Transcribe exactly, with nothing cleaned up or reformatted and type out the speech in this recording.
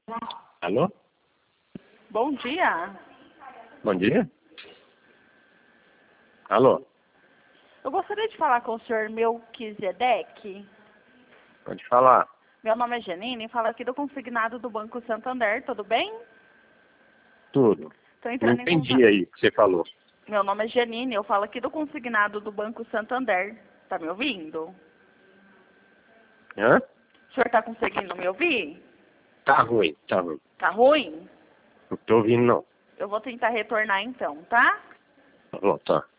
Alô? Bom dia. Bom dia? Alô? Eu gostaria de falar com o senhor Melquisedeque. Pode falar. Meu nome é Janine e falo aqui do consignado do Banco Santander, tudo bem? Tudo. Tô Não entrando em entendi contato. aí o que você falou. Meu nome é Janine, eu falo aqui do consignado do Banco Santander. Tá me ouvindo? Hã? O senhor tá conseguindo me ouvir? Tá ruim, tá ruim. Tá ruim? Não tô ouvindo não. Eu vou tentar retornar então, tá? Alô, tá.